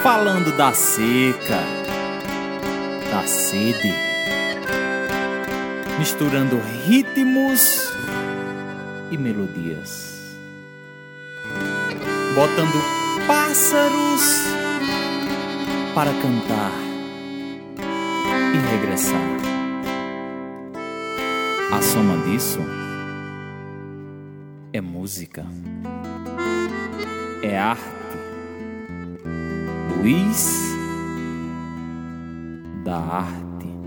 falando da seca, da sede, misturando ritmos e melodias, botando pássaros para cantar e regressar. A soma disso é música, é arte. Luiz da Arte.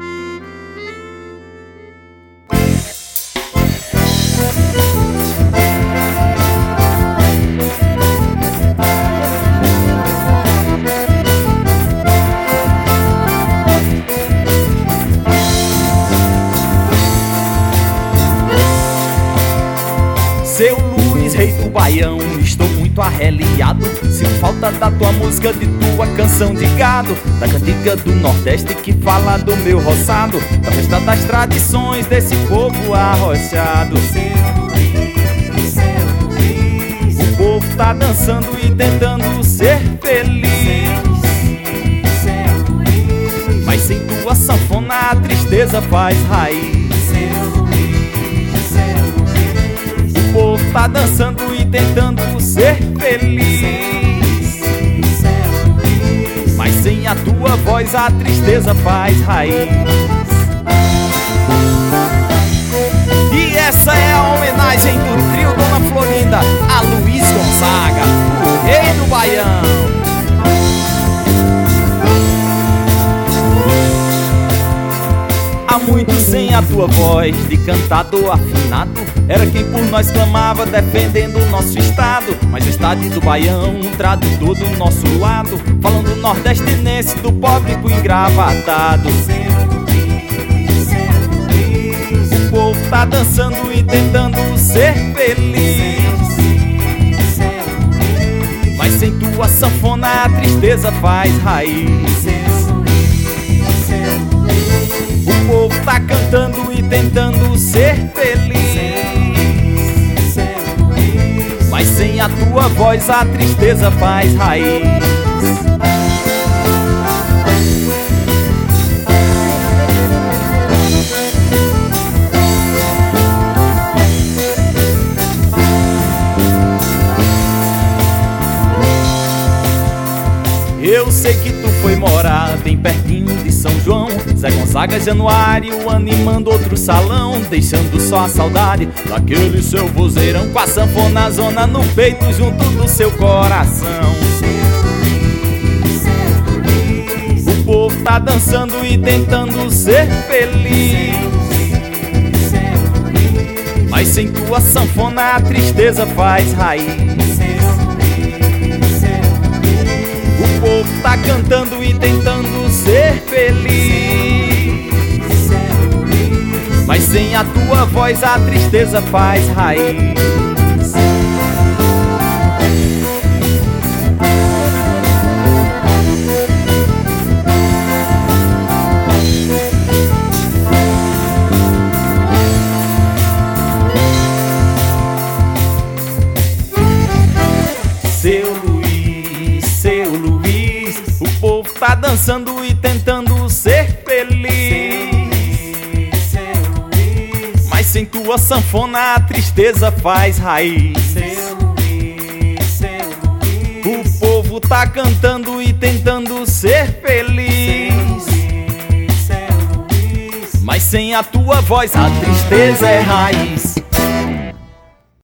Seu Luiz, rei do Baião, estou muito arreliado. Sinto falta da tua música, de tua canção de gado, da cantiga do Nordeste que fala do meu roçado, da festa das tradições desse povo arrochado. Seu Luiz, o povo tá dançando e tentando ser feliz. Seu Luiz, mas sem tua sanfona a tristeza faz raiz. O povo tá dançando e tentando ser feliz, mas sem a tua voz a tristeza faz raiz. E essa é a homenagem do trio Dona Florinda a Luiz Gonzaga, o rei do Baião. Há muito sem a tua voz de cantador afinado, era quem por nós clamava defendendo o nosso estado. Majestade do Baião, um tradutor do nosso lado, falando nordestinense do pobre pro engravatado. O povo tá dançando e tentando ser feliz, mas sem tua sanfona a tristeza faz raiz. O povo tá cantando e tentando ser feliz, mas sem a tua voz a tristeza faz raiz. Eu sei que tu foi morar bem pertinho de São João, Zé Gonzaga, Januário, animando outro salão, deixando só a saudade daquele seu vozeirão, com a sanfona zona no peito junto do seu coração. O povo tá dançando e tentando ser feliz, mas sem tua sanfona a tristeza faz raiz. O povo tá cantando e tentando ser feliz, mas sem a tua voz a tristeza faz raiz. Seu Luiz, o povo tá dançando e tentando ser feliz, mas sem tua sanfona a tristeza faz raiz. O povo tá cantando e tentando ser feliz, mas sem a tua voz a tristeza é raiz.